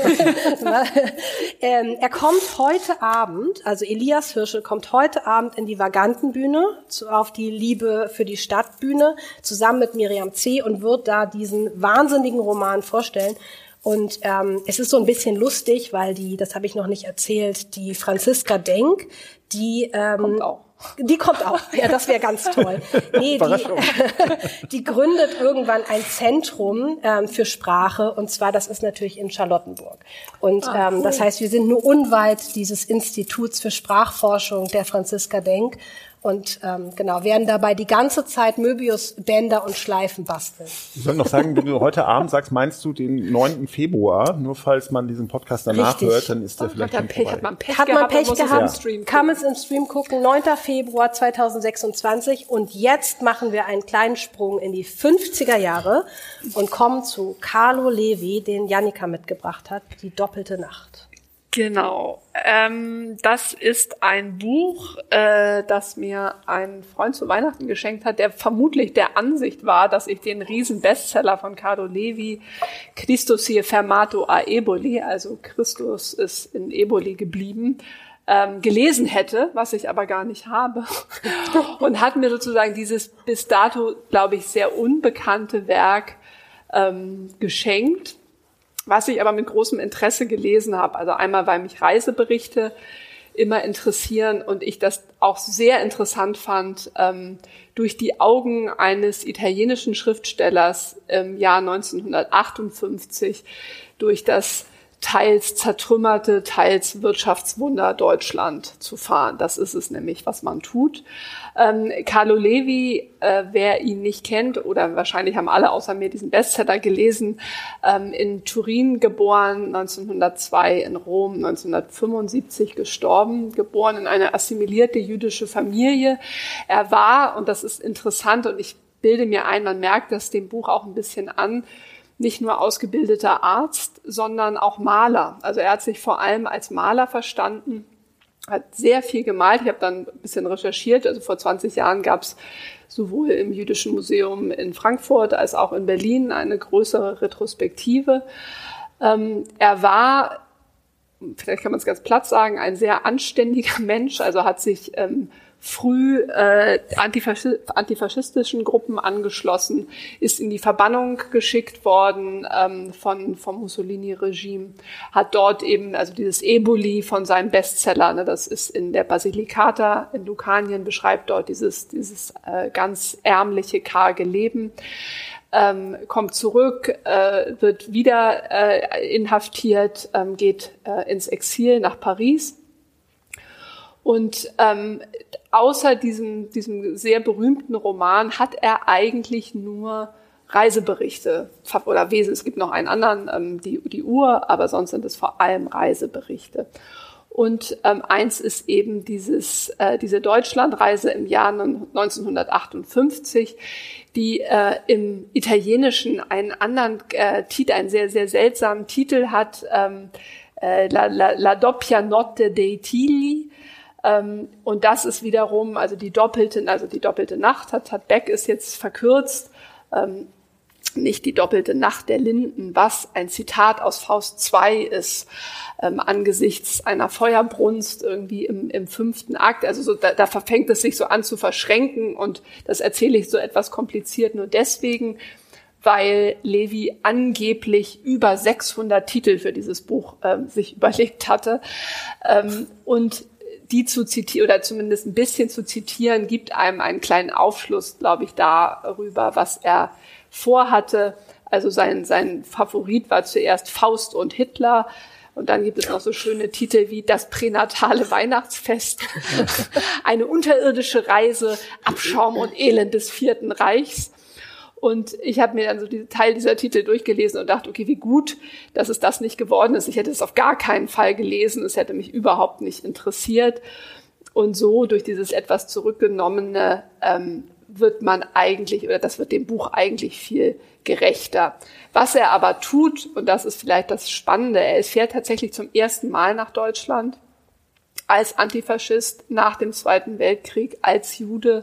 Speaker 1: nein. ähm, er kommt heute Abend, also Elias Hirschel kommt heute Abend in die Vagantenbühne, zu, auf die Liebe für die Stadtbühne, zusammen mit Miriam C. und wird da diesen wahnsinnigen Roman vorstellen. Und ähm, es ist so ein bisschen lustig, weil die, das habe ich noch nicht erzählt, die Franziska Denk, die ähm,
Speaker 3: kommt auch.
Speaker 1: Die kommt auch. Ja, das wäre ganz toll. Nee, die, die gründet irgendwann ein Zentrum ähm, für Sprache, und zwar, das ist natürlich in Charlottenburg. Und ah, cool. ähm, das heißt, wir sind nur unweit dieses Instituts für Sprachforschung der Franziska Denk. Und ähm, genau, werden dabei die ganze Zeit Möbius-Bänder und Schleifen basteln.
Speaker 2: Ich soll noch sagen, wenn du heute Abend sagst, meinst du den neunten Februar, nur falls man diesen Podcast danach
Speaker 1: Richtig.
Speaker 2: hört, dann ist der oh, vielleicht
Speaker 3: hat, Pech, hat man Pech
Speaker 1: hat
Speaker 3: gehabt,
Speaker 1: man Pech gehabt,
Speaker 3: ja.
Speaker 1: kann man es im Stream gucken, neunter Februar zweitausendsechsundzwanzig. Und jetzt machen wir einen kleinen Sprung in die fünfziger Jahre und kommen zu Carlo Levi, den Jannika mitgebracht hat, Die doppelte Nacht.
Speaker 3: Genau. Ähm, das ist ein Buch, äh, das mir ein Freund zu Weihnachten geschenkt hat, der vermutlich der Ansicht war, dass ich den riesen Bestseller von Carlo Levi, Christus hier fermato a Eboli, also Christus ist in Eboli geblieben, ähm, gelesen hätte, was ich aber gar nicht habe. Und hat mir sozusagen dieses bis dato, glaube ich, sehr unbekannte Werk ähm, geschenkt, was ich aber mit großem Interesse gelesen habe. Also einmal, weil mich Reiseberichte immer interessieren und ich das auch sehr interessant fand, ähm, durch die Augen eines italienischen Schriftstellers im Jahr neunzehnhundertachtundfünfzig durch das teils zertrümmerte, teils Wirtschaftswunder Deutschland zu fahren. Das ist es nämlich, was man tut. Ähm, Carlo Levi, äh, wer ihn nicht kennt, oder wahrscheinlich haben alle außer mir diesen Bestseller gelesen, ähm, in Turin geboren, neunzehnhundertzwei, in Rom neunzehnhundertfünfundsiebzig gestorben, geboren in eine assimilierte jüdische Familie. Er war, und das ist interessant, und ich bilde mir ein, man merkt das dem Buch auch ein bisschen an, nicht nur ausgebildeter Arzt, sondern auch Maler. Also er hat sich vor allem als Maler verstanden, hat sehr viel gemalt. Ich habe dann ein bisschen recherchiert. Also vor zwanzig Jahren gab es sowohl im Jüdischen Museum in Frankfurt als auch in Berlin eine größere Retrospektive. Ähm, er war, vielleicht kann man es ganz platt sagen, ein sehr anständiger Mensch, also hat sich ähm, früh äh, antifaschi- antifaschistischen Gruppen angeschlossen, ist in die Verbannung geschickt worden ähm, von vom Mussolini-Regime, hat dort eben, also dieses Eboli von seinem Bestseller, ne, das ist in der Basilicata in Lucanien, beschreibt dort dieses dieses äh, ganz ärmliche, karge Leben. Ähm, kommt zurück, äh, wird wieder äh, inhaftiert, ähm, geht äh, ins Exil nach Paris. Und ähm, außer diesem, diesem sehr berühmten Roman hat er eigentlich nur Reiseberichte oder Wesen. Es gibt noch einen anderen, ähm, die, die Uhr, aber sonst sind es vor allem Reiseberichte. Und ähm, eins ist eben dieses, äh, diese Deutschlandreise im Jahr neunzehnhundertachtundfünfzig, die äh, im Italienischen einen anderen äh, Titel, einen sehr, sehr seltsamen Titel hat, ähm, äh, La, La, La doppia notte dei Tigli. Ähm, und das ist wiederum, also die doppelte, also die doppelte Nacht hat, hat Beck ist jetzt verkürzt, ähm, nicht die doppelte Nacht der Linden, was ein Zitat aus Faust zwei ist, ähm, angesichts einer Feuerbrunst irgendwie im, im fünften Akt. Also so, da, da verfängt es sich so an zu verschränken und das erzähle ich so etwas kompliziert nur deswegen, weil Levi angeblich über sechshundert Titel für dieses Buch ähm, sich überlegt hatte ähm, und die zu zitieren oder zumindest ein bisschen zu zitieren, gibt einem einen kleinen Aufschluss, glaube ich, darüber, was er vorhatte. Also sein, sein Favorit war zuerst Faust und Hitler. Und dann gibt es noch so schöne Titel wie Das pränatale Weihnachtsfest, eine unterirdische Reise, Abschaum und Elend des Vierten Reichs. Und ich habe mir dann so diesen Teil dieser Titel durchgelesen und dachte, okay, wie gut, dass es das nicht geworden ist. Ich hätte es auf gar keinen Fall gelesen. Es hätte mich überhaupt nicht interessiert. Und so durch dieses etwas zurückgenommene ähm, wird man eigentlich, oder das wird dem Buch eigentlich viel gerechter. Was er aber tut, und das ist vielleicht das Spannende, er fährt tatsächlich zum ersten Mal nach Deutschland als Antifaschist nach dem Zweiten Weltkrieg, als Jude.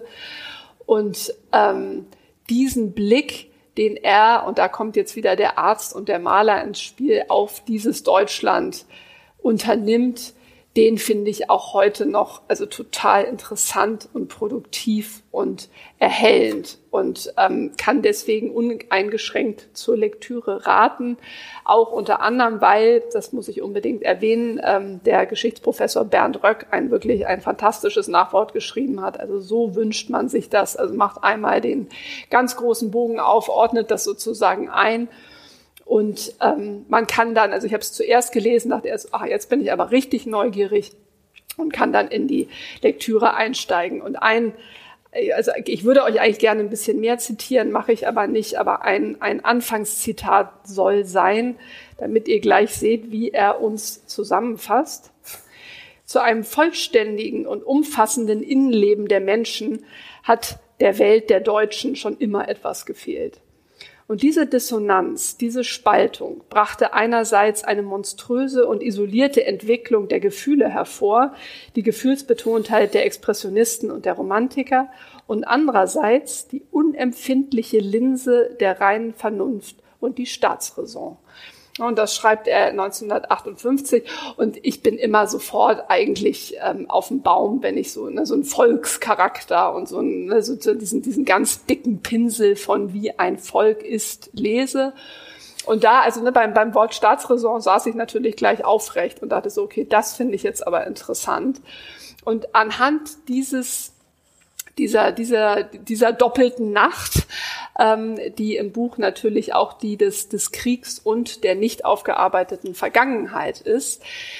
Speaker 3: Und ähm, diesen Blick, den er, und da kommt jetzt wieder der Arzt und der Maler ins Spiel, auf dieses Deutschland unternimmt, den finde ich auch heute noch also total interessant und produktiv und erhellend und ähm, kann deswegen uneingeschränkt zur Lektüre raten. Auch unter anderem, weil, das muss ich unbedingt erwähnen, ähm, der Geschichtsprofessor Bernd Röck ein wirklich ein fantastisches Nachwort geschrieben hat. Also so wünscht man sich das. Also macht einmal den ganz großen Bogen auf, ordnet das sozusagen ein. Und ähm, man kann dann, also ich habe es zuerst gelesen, dachte erst, ach, jetzt bin ich aber richtig neugierig und kann dann in die Lektüre einsteigen. Und ein, also ich würde euch eigentlich gerne ein bisschen mehr zitieren, mache ich aber nicht, aber ein, ein Anfangszitat soll sein, damit ihr gleich seht, wie er uns zusammenfasst. Zu einem vollständigen und umfassenden Innenleben der Menschen hat der Welt der Deutschen schon immer etwas gefehlt. Und diese Dissonanz, diese Spaltung brachte einerseits eine monströse und isolierte Entwicklung der Gefühle hervor, die Gefühlsbetontheit der Expressionisten und der Romantiker, und andererseits die unempfindliche Linse der reinen Vernunft und die Staatsräson. Und das schreibt er neunzehnhundertachtundfünfzig. Und ich bin immer sofort eigentlich ähm, auf dem Baum, wenn ich so, ne, so einen Volkscharakter und so, einen, ne, so diesen, diesen ganz dicken Pinsel von wie ein Volk ist lese. Und da, also ne, beim, beim Wort Staatsräson saß ich natürlich gleich aufrecht und dachte so, okay, das finde ich jetzt aber interessant. Und anhand dieses, dieser, dieser, dieser doppelten Nacht, ähm, die im Buch natürlich auch die des, des Kriegs und der nicht aufgearbeiteten Vergangenheit ist,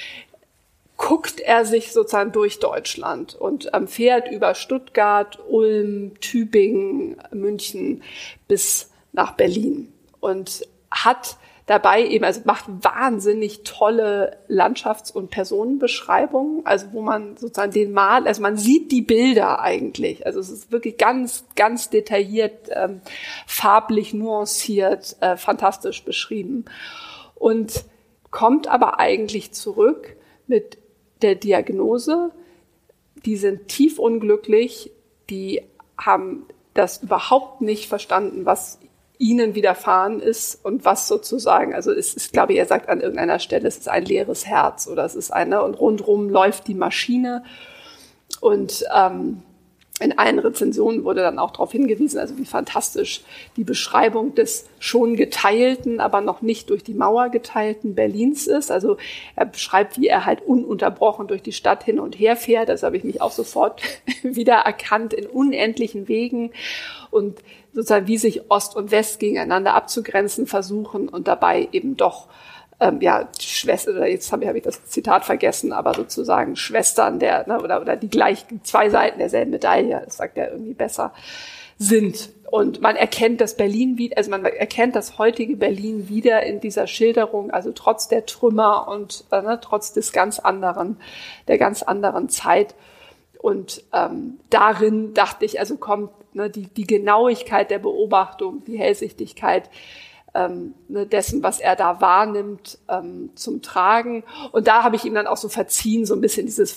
Speaker 3: guckt er sich sozusagen durch Deutschland und ähm, fährt über Stuttgart, Ulm, Tübingen, München bis nach Berlin und hat dabei eben, also macht wahnsinnig tolle Landschafts- und Personenbeschreibungen, also wo man sozusagen den Mal, also man sieht die Bilder eigentlich, also es ist wirklich ganz, ganz detailliert, ähm, farblich nuanciert, äh, fantastisch beschrieben und kommt aber eigentlich zurück mit der Diagnose, die sind tief unglücklich, die haben das überhaupt nicht verstanden, was ihnen widerfahren ist und was sozusagen, also es ist, glaube ich, er sagt an irgendeiner Stelle, es ist ein leeres Herz oder es ist eine, und rundherum läuft die Maschine und ähm, in allen Rezensionen wurde dann auch darauf hingewiesen, also wie fantastisch die Beschreibung des schon geteilten, aber noch nicht durch die Mauer geteilten Berlins ist. Also er beschreibt, wie er halt ununterbrochen durch die Stadt hin und her fährt. Das habe ich mich auch sofort wieder erkannt in unendlichen Wegen und sozusagen wie sich Ost und West gegeneinander abzugrenzen versuchen und dabei eben doch Ähm, ja, Schwester, jetzt habe ich, hab ich das Zitat vergessen, aber sozusagen Schwestern der, ne, oder, oder die gleich zwei Seiten derselben Medaille, das sagt er irgendwie besser, sind. Und man erkennt das Berlin wieder, also man erkennt das heutige Berlin wieder in dieser Schilderung, also trotz der Trümmer und äh, ne, trotz des ganz anderen, der ganz anderen Zeit. Und ähm, darin dachte ich, also kommt ne, die, die Genauigkeit der Beobachtung, die Hellsichtigkeit, Ähm, ne, dessen, was er da wahrnimmt, ähm, zum Tragen. Und da habe ich ihm dann auch so verziehen, so ein bisschen dieses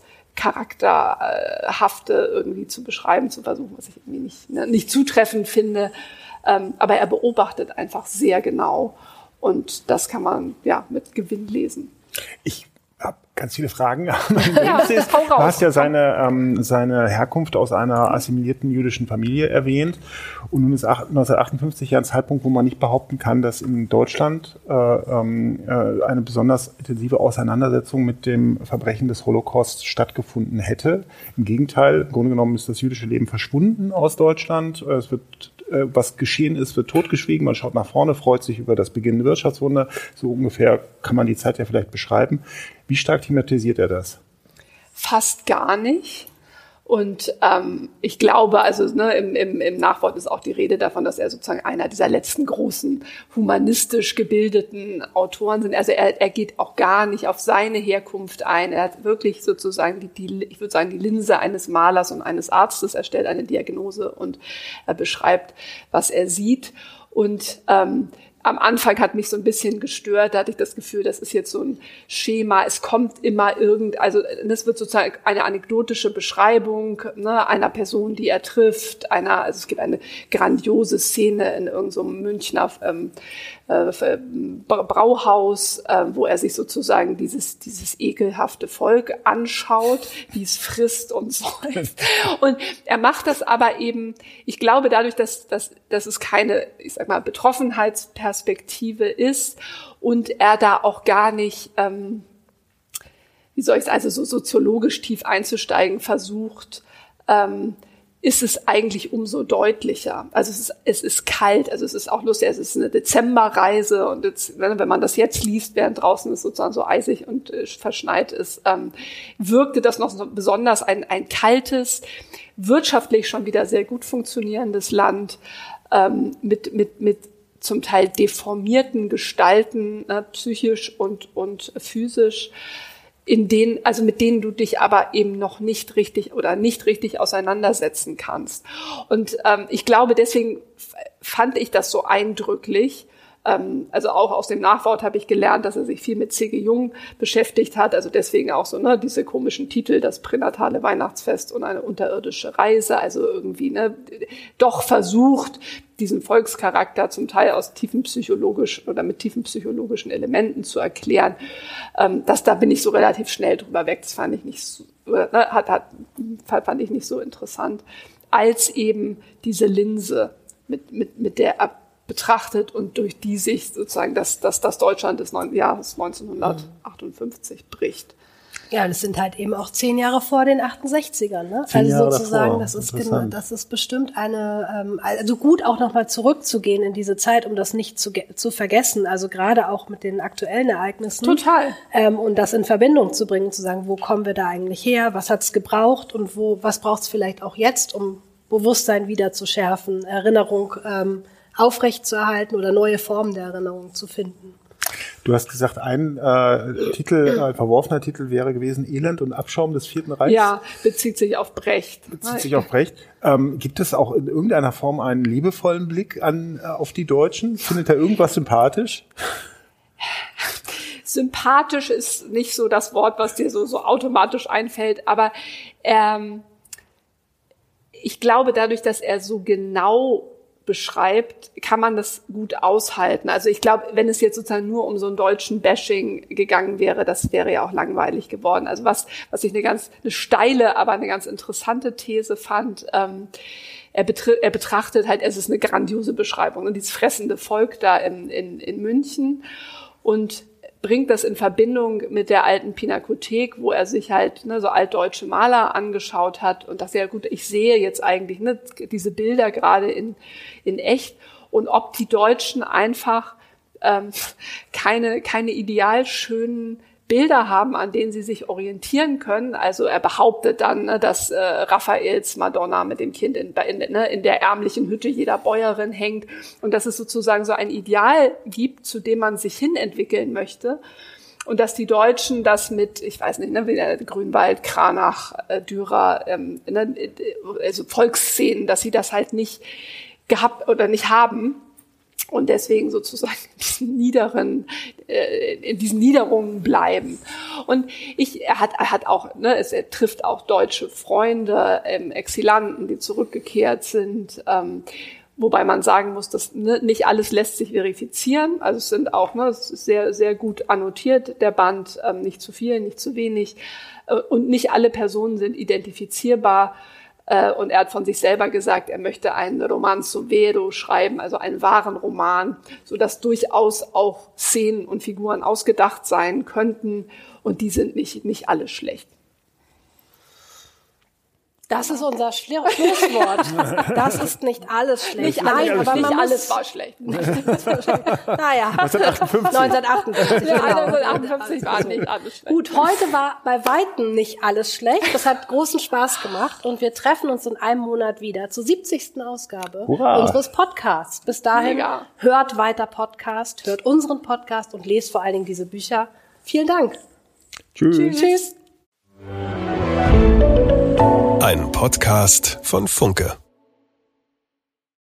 Speaker 3: Volkscharakterhafte irgendwie zu beschreiben, zu versuchen, was ich irgendwie nicht, ne, nicht zutreffend finde. Ähm, aber er beobachtet einfach sehr genau. Und das kann man ja mit Gewinn lesen.
Speaker 2: Ich habe ganz viele Fragen.
Speaker 3: Ja,
Speaker 2: ist, du hast ja seine, ähm, seine Herkunft aus einer assimilierten jüdischen Familie erwähnt. Und nun ist neunzehnhundertachtundfünfzig ja ein Zeitpunkt, wo man nicht behaupten kann, dass in Deutschland äh, äh, eine besonders intensive Auseinandersetzung mit dem Verbrechen des Holocaust stattgefunden hätte. Im Gegenteil, im Grunde genommen ist das jüdische Leben verschwunden aus Deutschland. Es wird was geschehen ist, wird totgeschwiegen. Man schaut nach vorne, freut sich über das beginnende Wirtschaftswunder. So ungefähr kann man die Zeit ja vielleicht beschreiben. Wie stark thematisiert er das?
Speaker 3: Fast gar nicht. Und ähm, ich glaube, also ne, im, im, im Nachwort ist auch die Rede davon, dass er sozusagen einer dieser letzten großen humanistisch gebildeten Autoren sind. Also er, er geht auch gar nicht auf seine Herkunft ein. Er hat wirklich sozusagen die, die, ich würde sagen, die Linse eines Malers und eines Arztes. Er stellt eine Diagnose und er beschreibt, was er sieht. Und ähm, am Anfang hat mich so ein bisschen gestört, da hatte ich das Gefühl, das ist jetzt so ein Schema, es kommt immer irgend, also das wird sozusagen eine anekdotische Beschreibung, ne, einer Person, die er trifft, einer, also es gibt eine grandiose Szene in irgendeinem so Münchner ähm, äh, Brauhaus, äh, wo er sich sozusagen dieses dieses ekelhafte Volk anschaut, wie es frisst und säuft. Und er macht das aber eben, ich glaube dadurch, dass, dass, dass es keine, ich sag mal, Betroffenheitsperspektive ist und er da auch gar nicht, ähm, wie soll ich es, also so soziologisch tief einzusteigen versucht, ähm, ist es eigentlich umso deutlicher. Also es ist, es ist kalt, also es ist auch lustig, es ist eine Dezemberreise und jetzt, wenn man das jetzt liest, während draußen es sozusagen so eisig und äh, verschneit ist, ähm, wirkte das noch so besonders ein, ein kaltes, wirtschaftlich schon wieder sehr gut funktionierendes Land, ähm, mit, mit, mit zum Teil deformierten Gestalten, ne, psychisch und, und physisch, in denen, also mit denen du dich aber eben noch nicht richtig oder nicht richtig auseinandersetzen kannst. Und ähm, ich glaube, deswegen fand ich das so eindrücklich. Ähm, also auch aus dem Nachwort habe ich gelernt, dass er sich viel mit C G Jung beschäftigt hat. Also deswegen auch so ne diese komischen Titel, das pränatale Weihnachtsfest und eine unterirdische Reise. Also irgendwie ne doch versucht, diesen Volkscharakter zum Teil aus tiefen psychologischen oder mit tiefen psychologischen Elementen zu erklären. Ähm, das, da bin ich so relativ schnell drüber weg. Das fand ich nicht so, ne, hat, hat, fand ich nicht so interessant. Als eben diese Linse, mit, mit, mit der er betrachtet und durch die Sicht sozusagen das, das, das Deutschland des Jahres neunzehnhundertachtundfünfzig bricht.
Speaker 1: Ja, das sind halt eben auch zehn Jahre vor den achtundsechzigern, ne?
Speaker 2: Zehn
Speaker 1: Also
Speaker 2: Jahre
Speaker 1: sozusagen,
Speaker 2: davor.
Speaker 1: das ist genau, das ist bestimmt eine, ähm, also gut auch nochmal zurückzugehen in diese Zeit, um das nicht zu, zu vergessen. Also gerade auch mit den aktuellen Ereignissen.
Speaker 3: Total.
Speaker 1: Ähm, und das in Verbindung zu bringen, zu sagen, wo kommen wir da eigentlich her? Was hat's gebraucht und wo, was braucht's vielleicht auch jetzt, um Bewusstsein wieder zu schärfen, Erinnerung ähm, aufrechtzuerhalten oder neue Formen der Erinnerung zu finden?
Speaker 2: Du hast gesagt, ein äh, Titel, ein verworfener Titel wäre gewesen Elend und Abschaum des Vierten Reichs.
Speaker 3: Ja, bezieht sich auf Brecht.
Speaker 2: Bezieht sich auf Brecht. Ähm, gibt es auch in irgendeiner Form einen liebevollen Blick an äh, auf die Deutschen? Findet er irgendwas sympathisch?
Speaker 3: Sympathisch ist nicht so das Wort, was dir so, so automatisch einfällt, aber ähm, ich glaube, dadurch, dass er so genau beschreibt, kann man das gut aushalten. Also ich glaube, wenn es jetzt sozusagen nur um so einen deutschen Bashing gegangen wäre, das wäre ja auch langweilig geworden. Also was, was ich eine ganz, eine steile, aber eine ganz interessante These fand, ähm, er, betri- er betrachtet halt, es ist eine grandiose Beschreibung, und dieses fressende Volk da in, in, in München, und bringt das in Verbindung mit der alten Pinakothek, wo er sich halt ne, so altdeutsche Maler angeschaut hat, und das ja gut, ich sehe jetzt eigentlich ne, diese Bilder gerade in, in echt, und ob die Deutschen einfach ähm, keine, keine ideal schönen Bilder haben, an denen sie sich orientieren können. Also er behauptet dann, ne, dass äh, Raffaels Madonna mit dem Kind in, in, ne, in der ärmlichen Hütte jeder Bäuerin hängt, und dass es sozusagen so ein Ideal gibt, zu dem man sich hin entwickeln möchte, und dass die Deutschen das mit, ich weiß nicht, ne, wie der Grünwald, Kranach, äh, Dürer, ähm, ne, also Volksszenen, dass sie das halt nicht gehabt oder nicht haben. Und deswegen sozusagen in diesen niederen, äh, in diesen Niederungen bleiben. Und ich, er hat, er hat auch, ne, es, er trifft auch deutsche Freunde, ähm, Exilanten, die zurückgekehrt sind, ähm, wobei man sagen muss, dass ne, nicht alles lässt sich verifizieren. Also es sind auch, ne, es ist sehr, sehr gut annotiert, der Band, ähm, nicht zu viel, nicht zu wenig, äh, und nicht alle Personen sind identifizierbar. Und er hat von sich selber gesagt, er möchte einen Romanzo vero schreiben, also einen wahren Roman, sodass durchaus auch Szenen und Figuren ausgedacht sein könnten. Und die sind nicht, nicht alle schlecht.
Speaker 1: Das ist unser Schli- Schlusswort. Das ist nicht alles schlecht.
Speaker 3: Nicht, Nein,
Speaker 1: alles,
Speaker 3: aber
Speaker 1: nicht
Speaker 3: man
Speaker 1: alles
Speaker 3: muss, war schlecht.
Speaker 1: Naja,
Speaker 2: neunzehnhundertachtundfünfzig.
Speaker 1: neunzehnhundertachtundfünfzig.
Speaker 3: Ja,
Speaker 1: Genau.
Speaker 3: neunzehnhundertachtundfünfzig war nicht alles schlecht.
Speaker 1: Gut, heute war bei Weitem nicht alles schlecht. Das hat großen Spaß gemacht, und wir treffen uns in einem Monat wieder zur siebzigsten Ausgabe
Speaker 2: Hurra.
Speaker 1: unseres Podcasts. Bis dahin,
Speaker 3: Mega.
Speaker 1: hört weiter Podcast, hört unseren Podcast und lest vor allen Dingen diese Bücher. Vielen Dank.
Speaker 2: Tschüss.
Speaker 1: Tschüss.
Speaker 4: Ein Podcast von Funke.